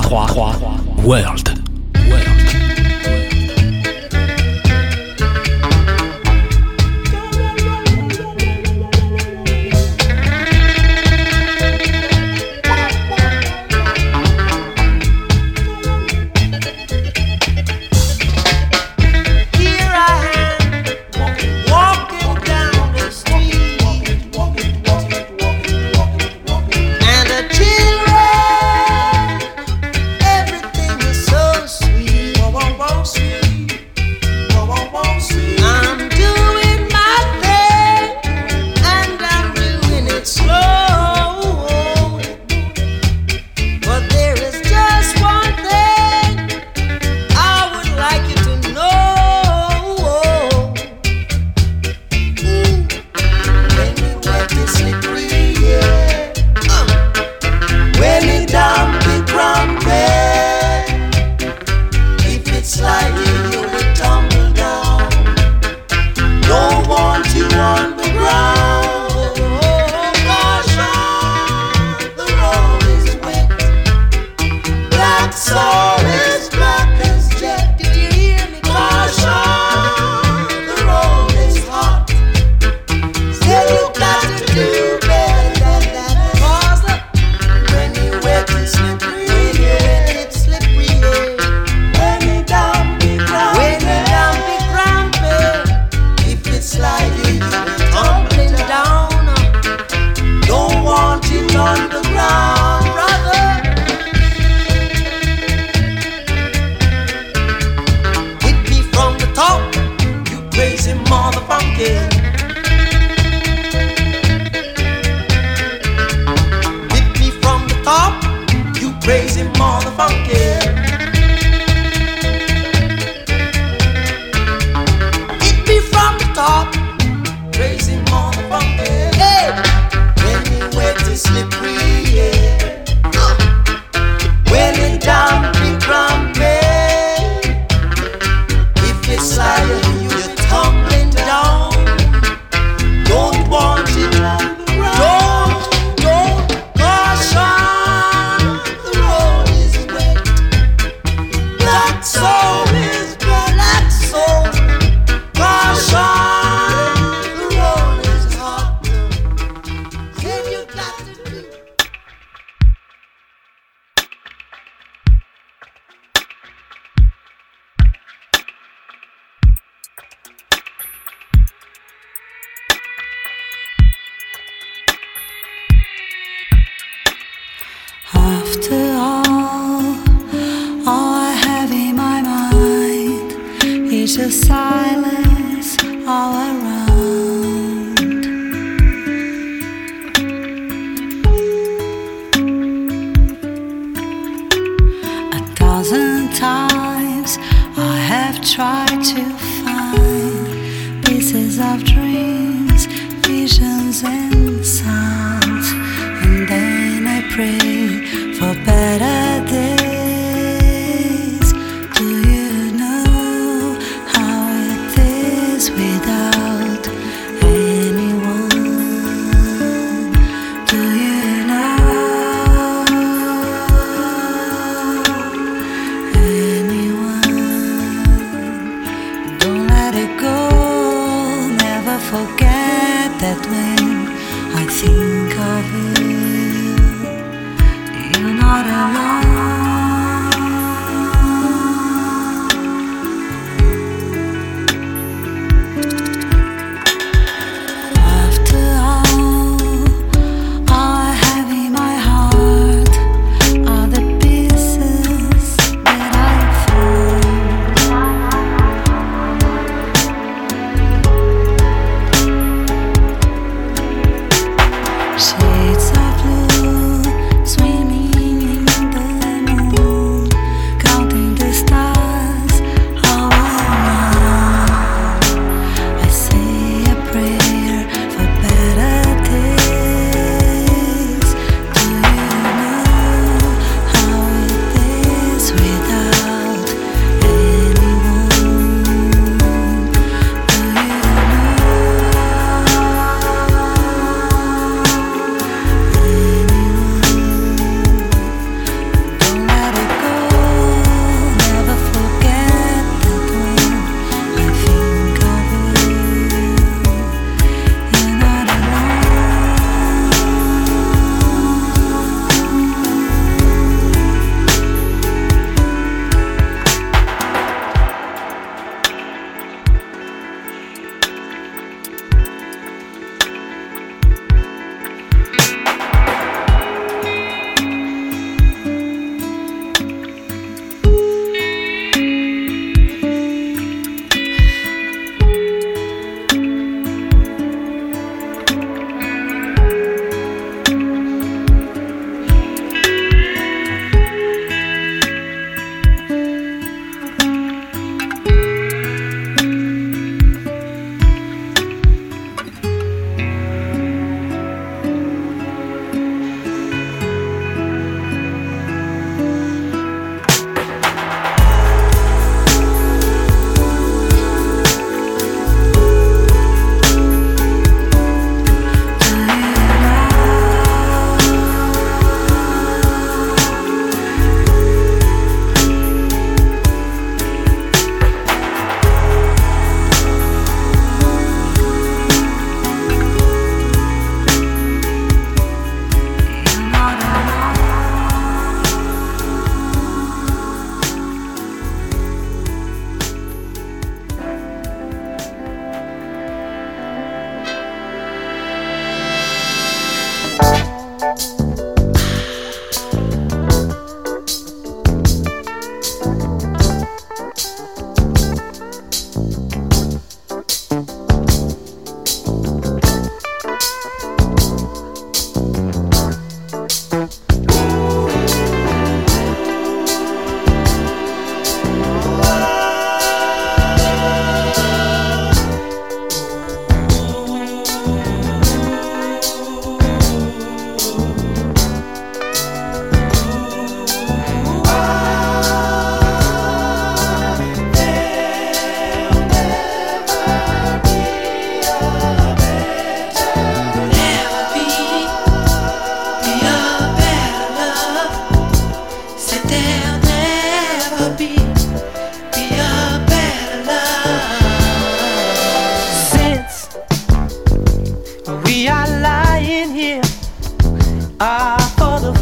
World.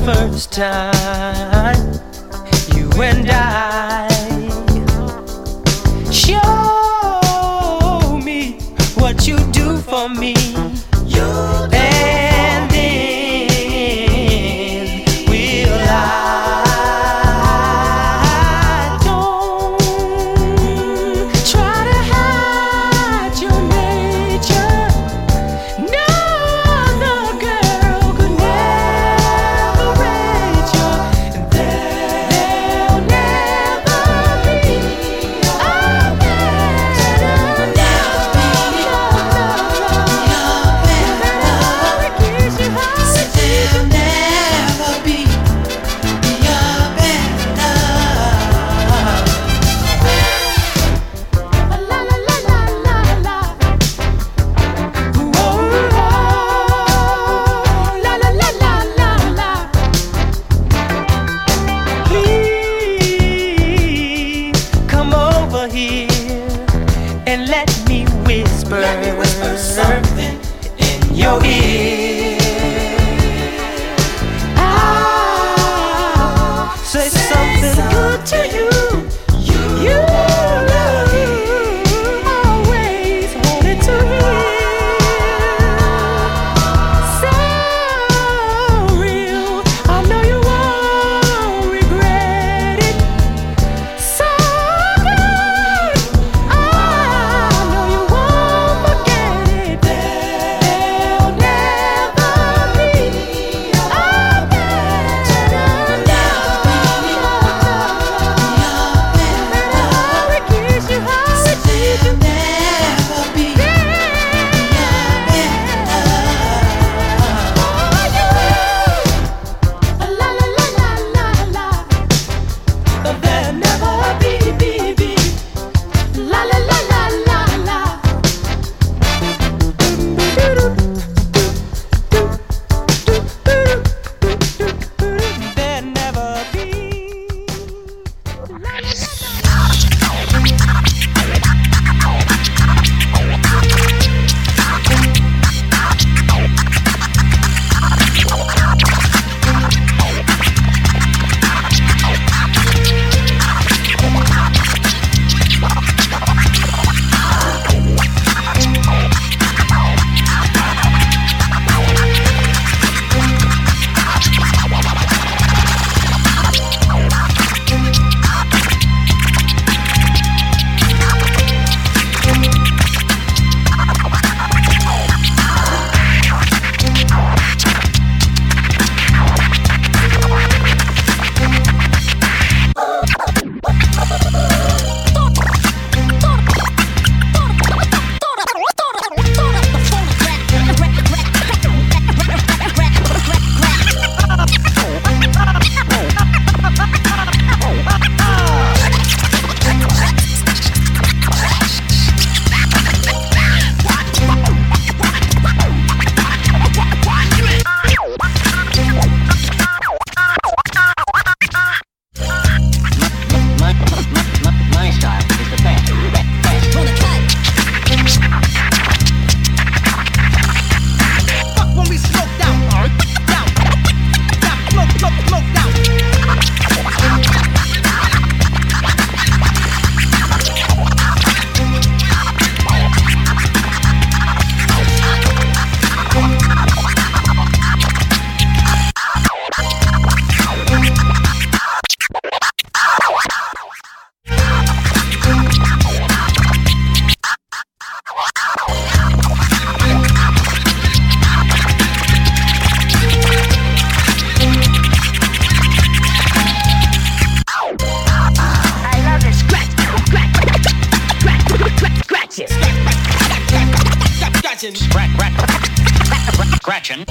first time you and I show me what you do for me, and then will I don't try to hide your nature. No other girl could never rate you, and there'll never be a better and let me whisper something in your ear. I'll say something good to you. You always wanted to hear. So real, I know you won't regret it. So good, I know you won't forget it. There'll never be a better love. How it kiss you, how it teach you. Never be a better la la la la la la. There'll never be la la la la la la. There'll never be la la la my style is the best. Fuck when we smoked out. Down. Smoked out. I love it. Scratching.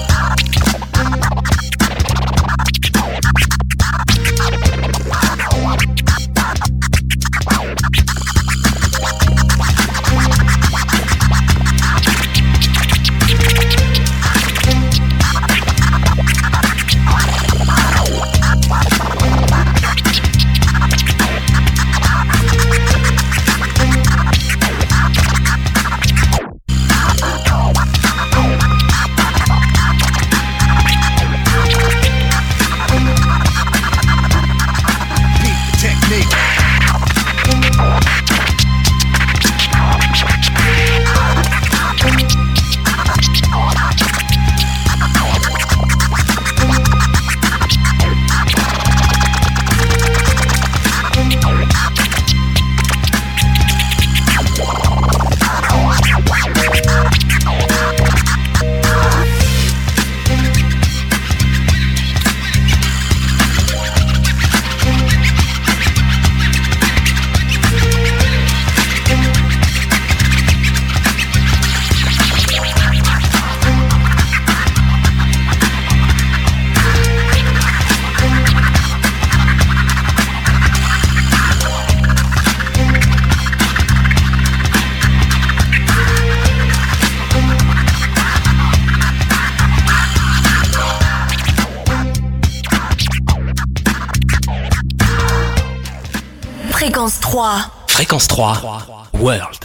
Fréquence 3. Fréquence 3. World.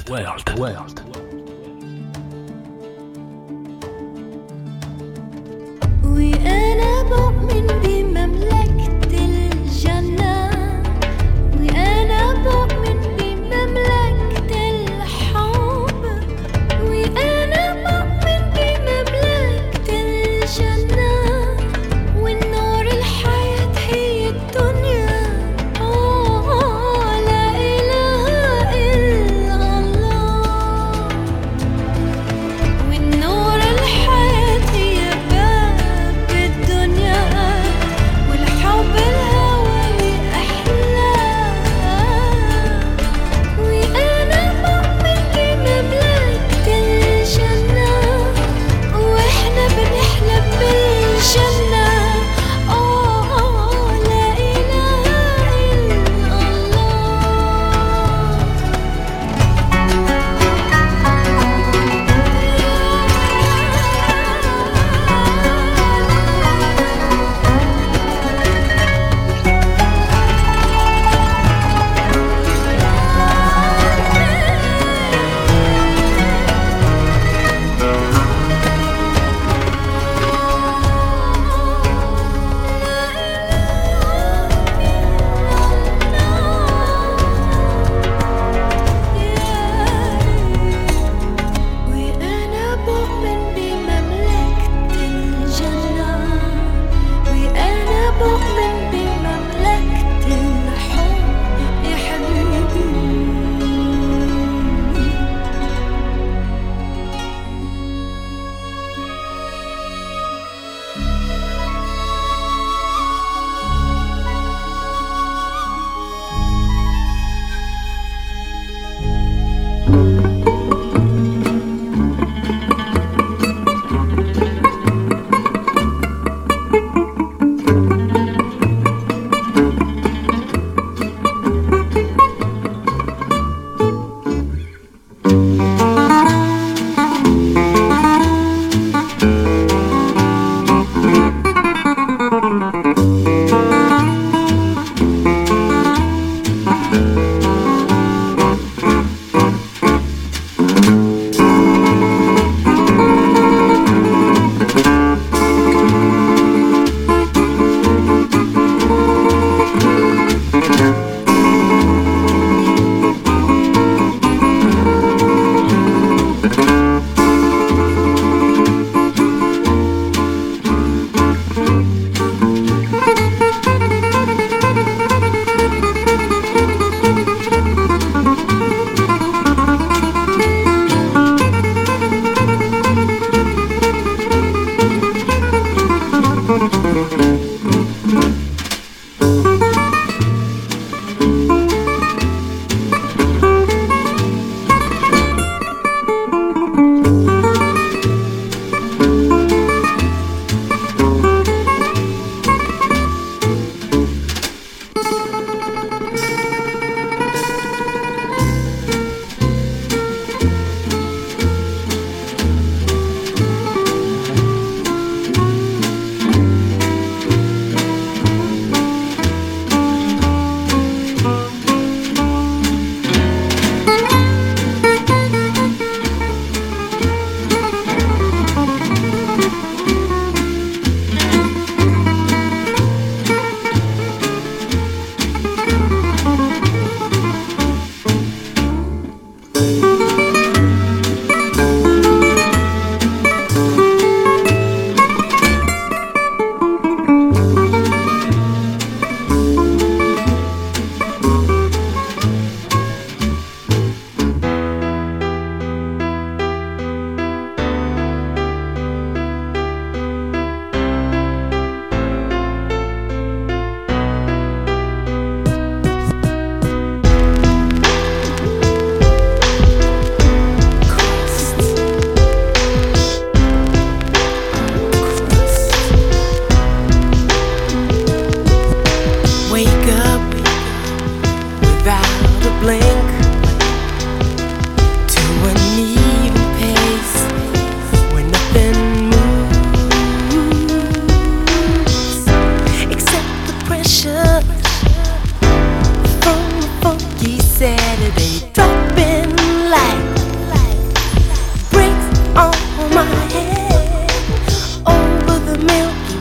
وأنا بؤمن بمملكة الجنة، وأنا بؤمن بمملكة الحب، وأنا بؤمن بمملكة الجنة، والنور الحياة هي الدنيا. لا إله إلا الله.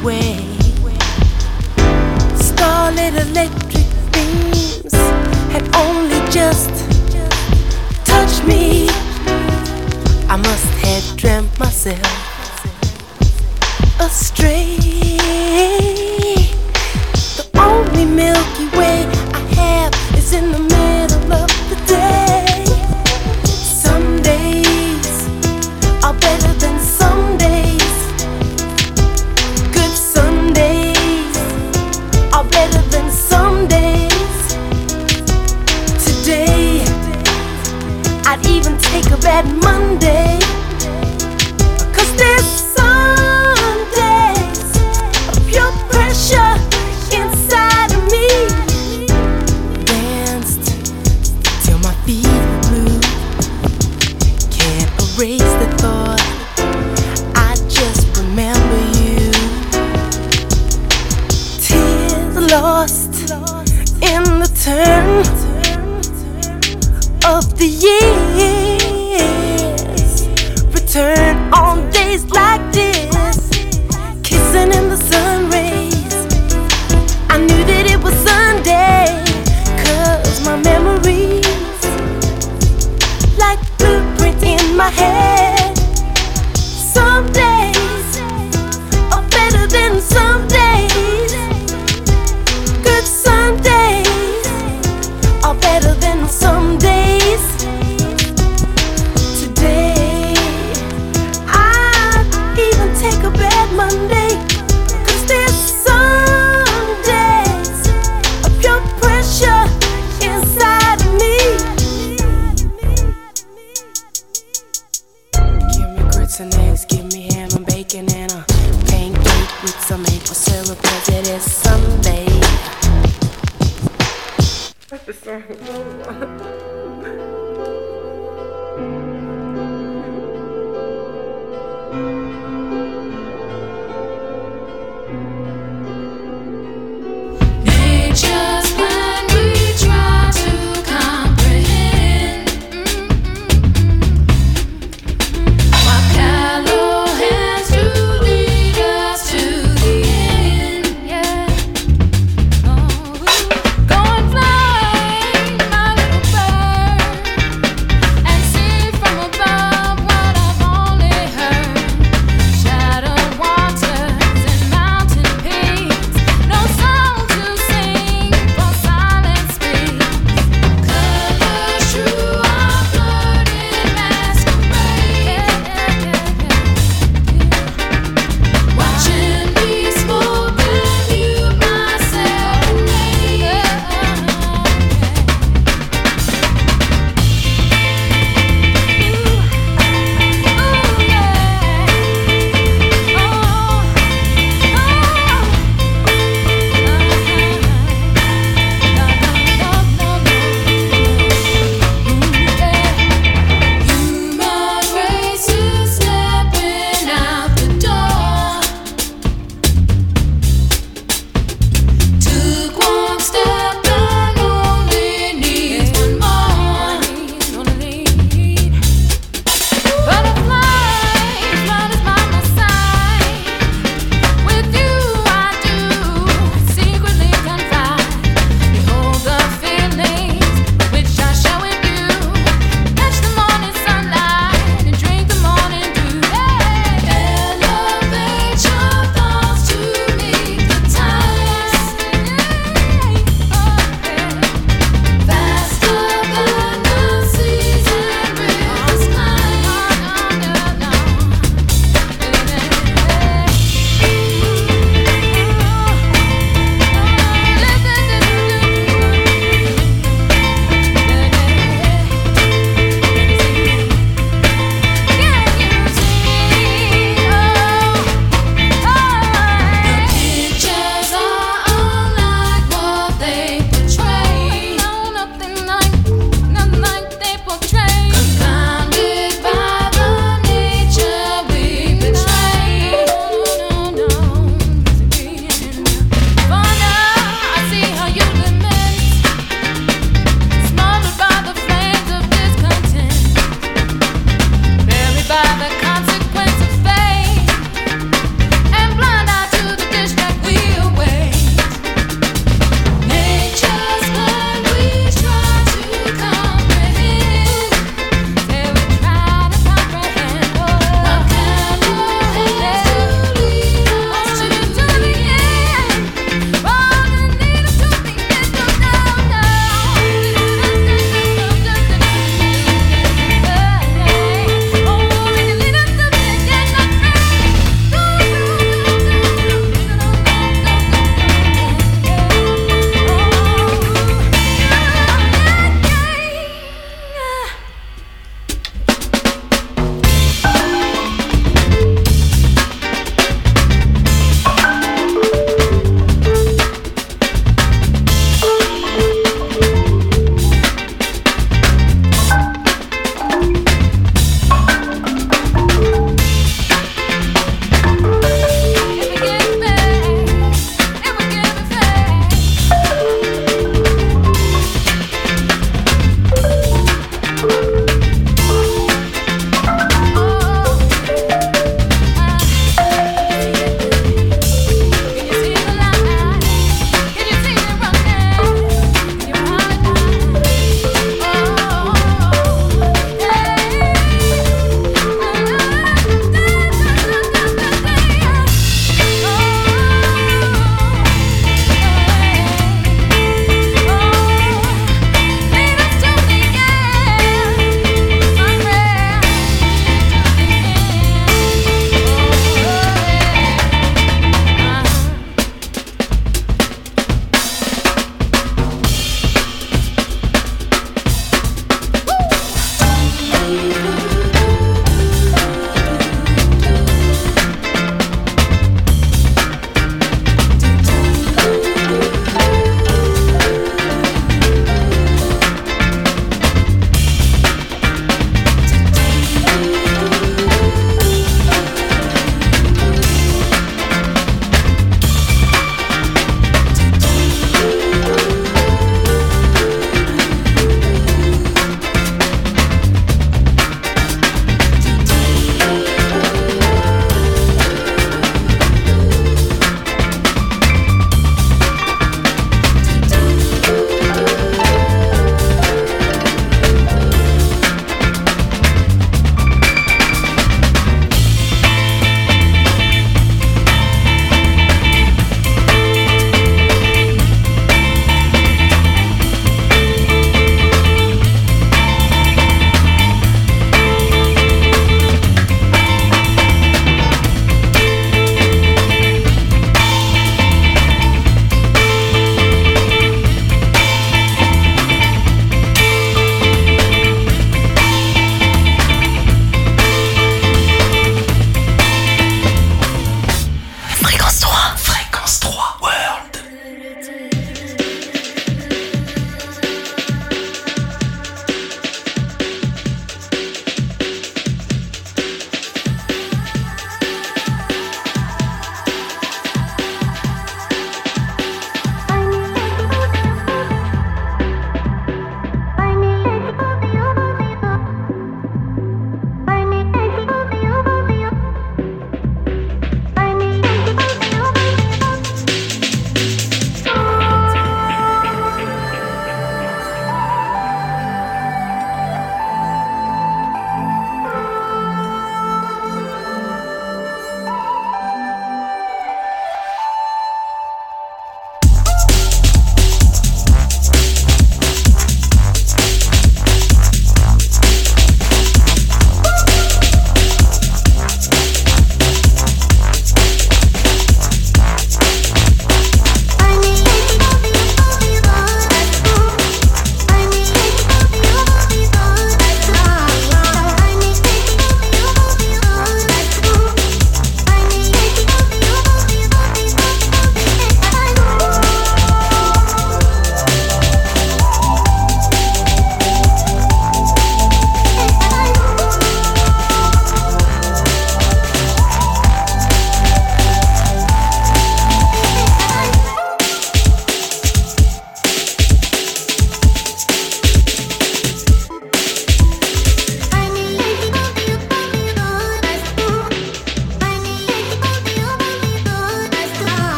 way. Starlit electric beams had only just touched me. I must have dreamt myself astray. The only Milky Way I have is in the middle of the day. Some days are better than some days. Good Sundays are better than some days. Today I'd even take a bad Monday, 'cause there's some days of pure pressure inside of me. Danced till my feet were blue. Can't erase the thought, I just remember you. Tears lost in the turn of the years. Return on days like this, kissing in the sun rays. I knew that it was Sunday, 'cause my memories like blueprint in my head. Some days are better than some days. Good Sundays are better than some days. Today I'd even take a bad Monday, 'cause there's some days of pure pressure inside of me. Give me grits and eggs, give me ham and bacon and a pancake with some maple syrup, 'cause it is Sunday. What's the song? Nature's plan we try to comprehend. While callow hands do lead us to the end. Yeah. Oh, go and fly, my little bird.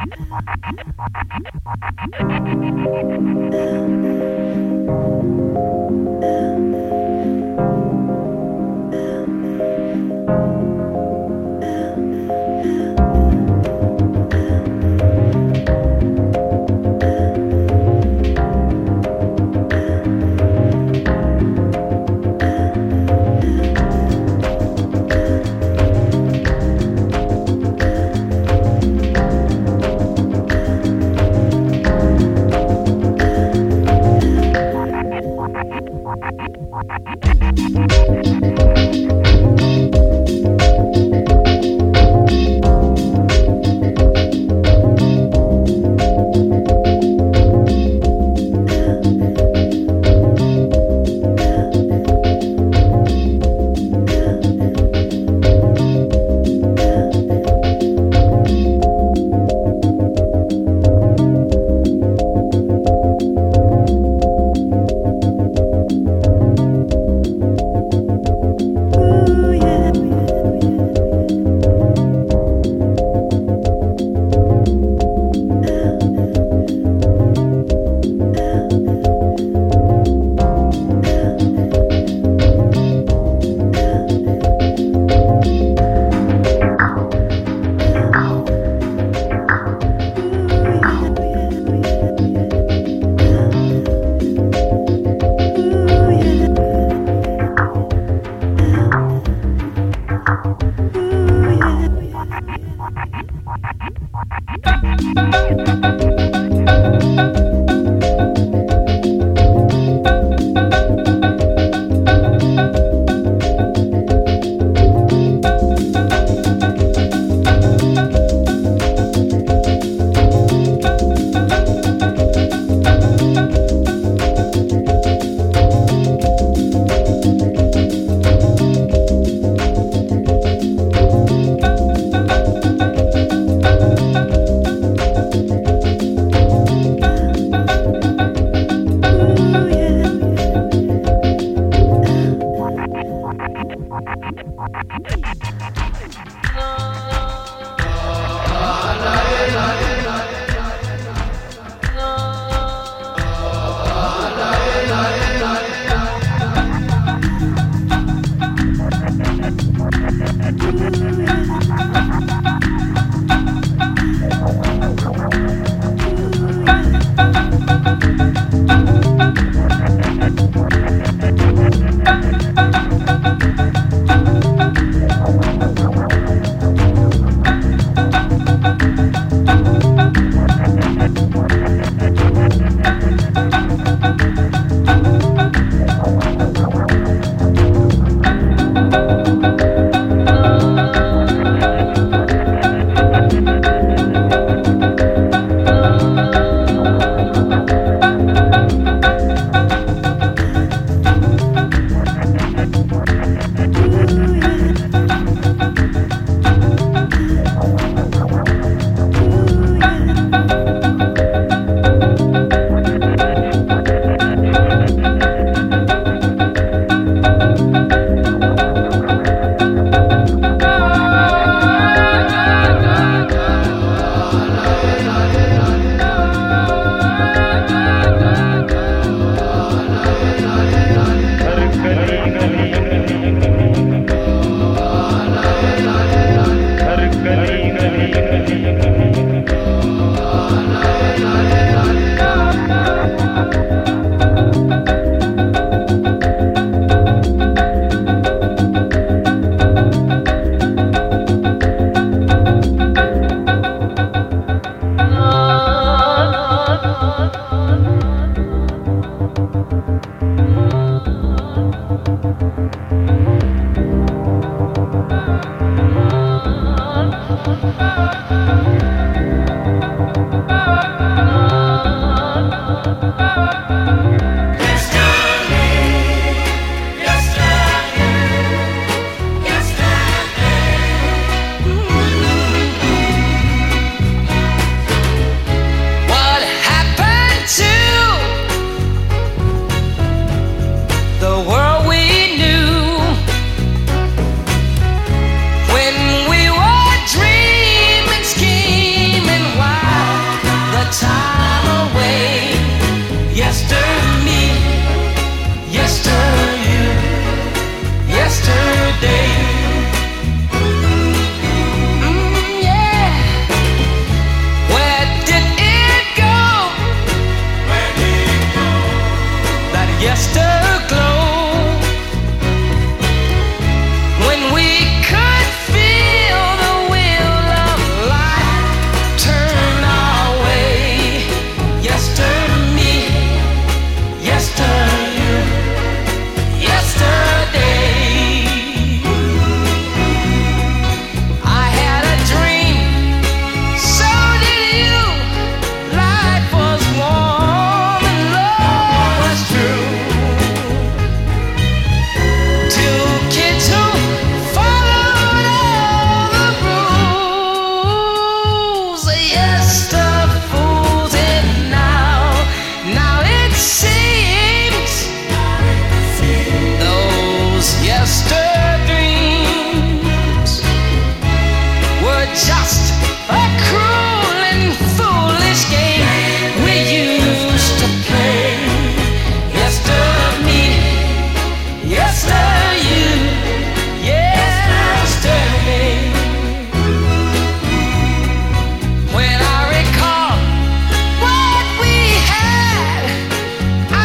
When we were dreaming, scheming wild. When I recall what we had, I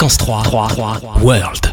Fréquence 3, World.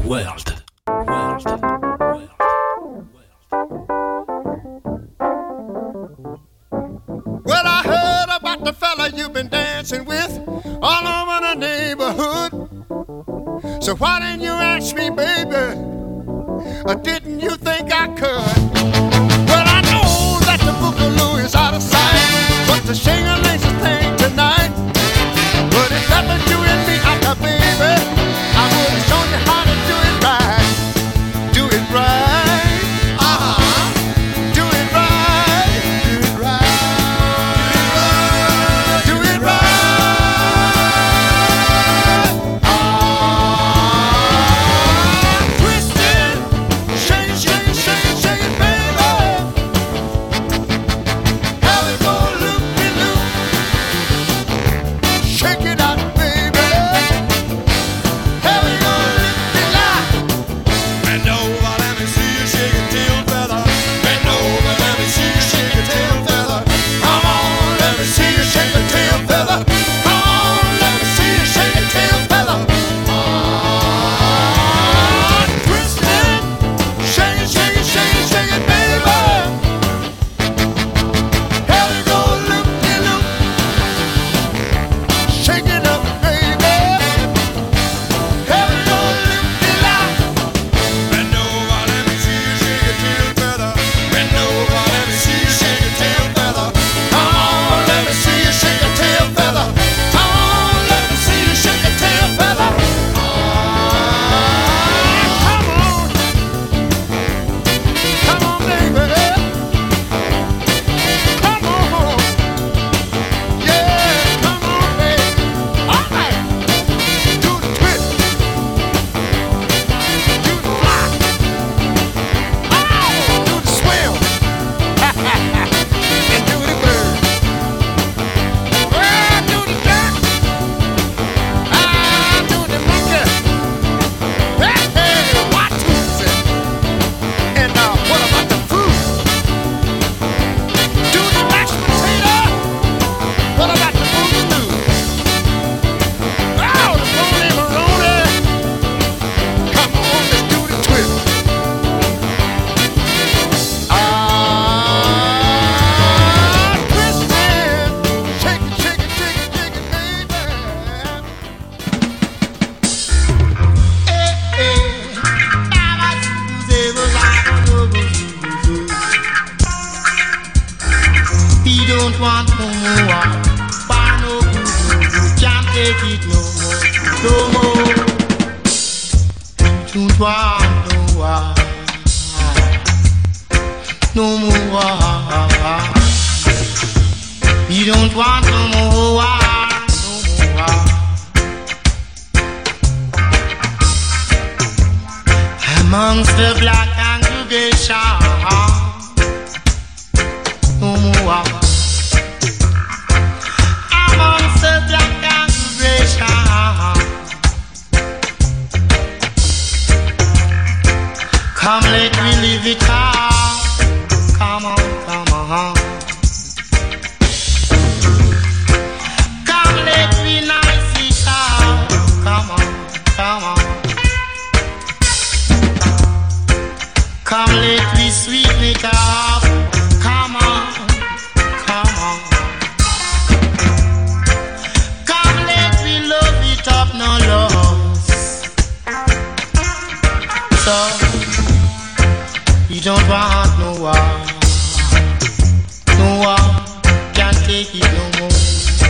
Well, I heard about the fella you've been dancing with all over the neighborhood. So why didn't you ask me, baby? Or didn't you think I could? Well, I know that the Boogaloo is out of sight, but the shing-a-ling's a thing tonight. But if that was you and me out there, baby, I would have shown you how to do it right. Do it right. Do it right. Do it right. Do it right. Twist it. Shake it, shake it, shake it, shake it, baby. Have it go loop-de-loop. Shake it out, baby. Have it go loop-de-loop. Bend over, let me see you shake your tail feather. Bend over, let me see you shake your tail feather. Come on, let me see you shake your tail feather. Come on, let me see you shake your tail feather. Twist it, shake it, shake it, shake it, shake it, baby. Have it go loop-de-loop. Shake it up, baby. Have it go loop-de-loop. Bend over, let me see you shake your tail feather. Bend over, let me see you shake your tail feather. Come on, let me see you shake your tail feather. Come on, let me see you shake your tail feather. Come on, baby. Come on, yeah, come on, baby. All right, do the twist, do the fly, do the swim, and do the bird. Well, do the duck, do the monkey. Hey, what is it? And what about the fruit? Do the mashed potato. What about the boogaloo? Oh, the Rolly Maroni. Come on, let's do the twist. Twist it. Shake it, shake it, shake it, shake it, baby. He don't want no more. Buy no good, can't take it no more. No more. Don't want no more. No more. He don't want no more. No more. Amongst the black congregation. No more. Amongst the black congregation. Come, let me live it out. Come on, come on. Come, let me nice it out. Come on, come on. Come, let me sweeten it up. Come on, come on. Come, let me love it up, no loss. So, we don't want no war. No war, can't take it no more.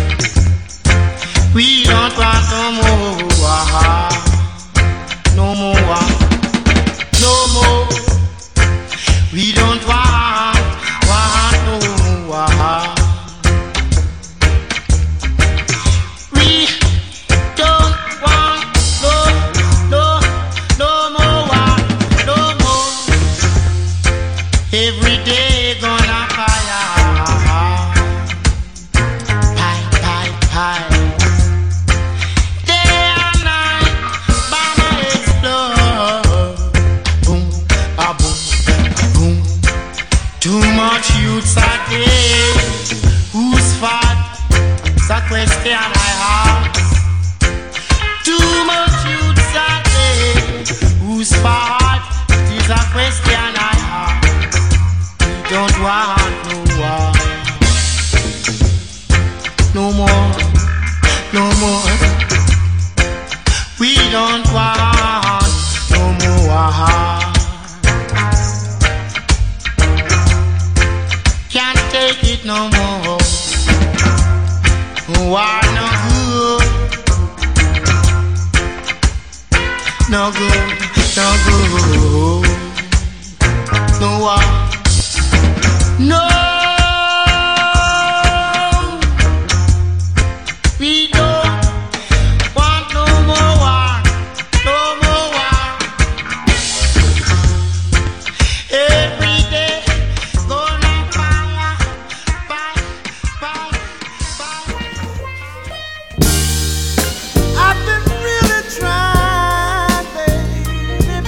We don't want no more war. No more war. No more. We don't want no war. We don't want no more war. No more. Every day gonna fire. Pie, pie, pie. Day and night, bomb explode. Boom, a boom, a boom. Too much youths are dead. Who's fat? It's a question I ask. Too much no good, no good. No war, no. We don't want no more war, no more war. Every day gonna fire, fire, fire, fire. I've been really trying, baby,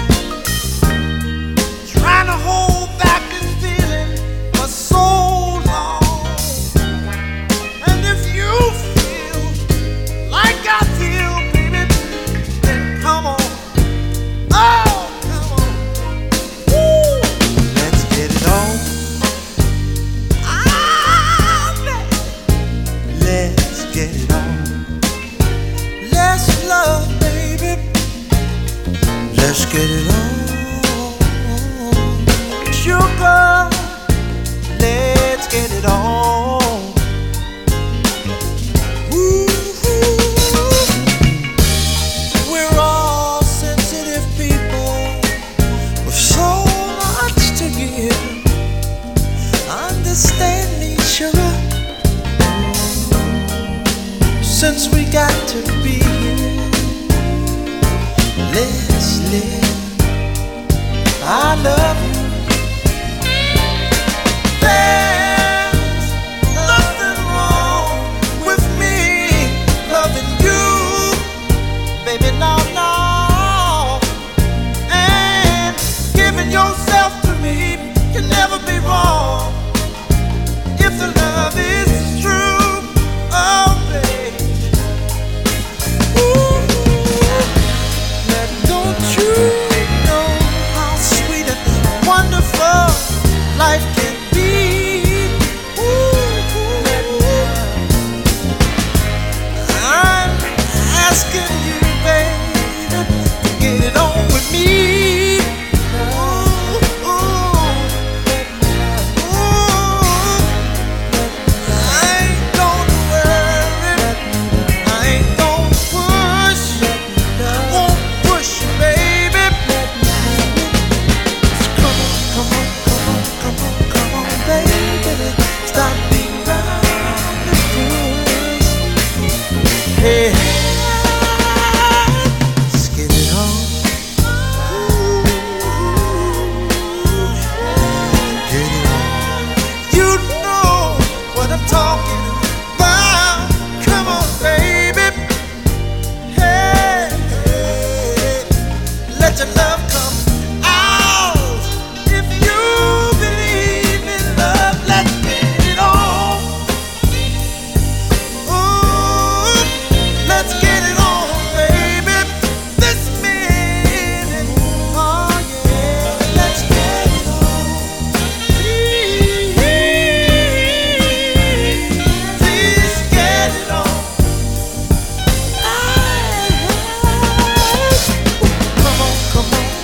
trying to hold back this feeling for so long. And if you feel like I feel, baby, then come on. Oh, come on. Woo. Let's get it on. Ah, baby. Let's get it on. Let's love, baby. Let's get it on. Sugar, let's get it on. Ooh, we're all sensitive people with so much to give. Understand me, sugar. Since we got to be here, let's live. I love you. There's nothing wrong with me loving you, baby, no, no. And giving yourself to me can never be wrong if the love is true. Oh, baby. Ooh, don't you know how sweet and wonderful life can be? Ooh, I'm asking you, baby, to get it on with me. Ooh, I ain't gonna worry, I ain't gonna push, I won't push you, baby. Come on, come on, come on, come on, come on, baby. Stop being around the bush. Hey, let's get it on. Get it on. You know what I'm talking about. Come on, baby. Hey, hey, let your love come out. If you believe in love, let's get it on. Ooh, let's get it on, baby. This minute, oh yeah, let's get it on. Please get it on. Come on, come on,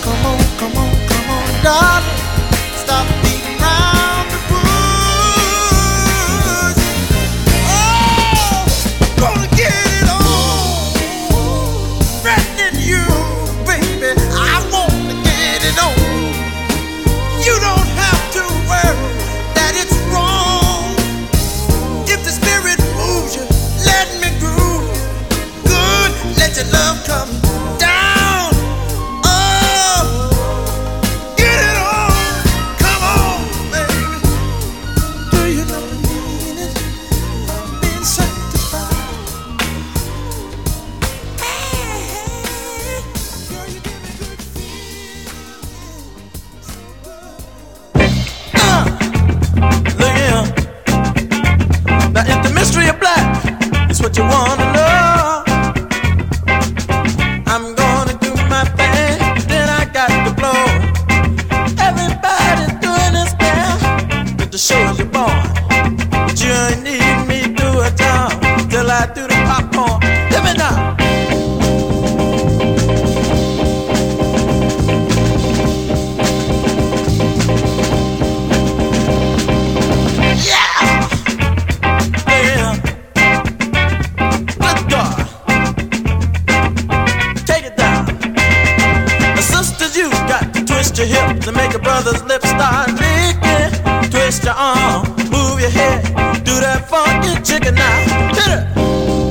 Twist your hips and make your brother's lips start licking. Twist your arm, move your head, do that funky chicken now. Hit it.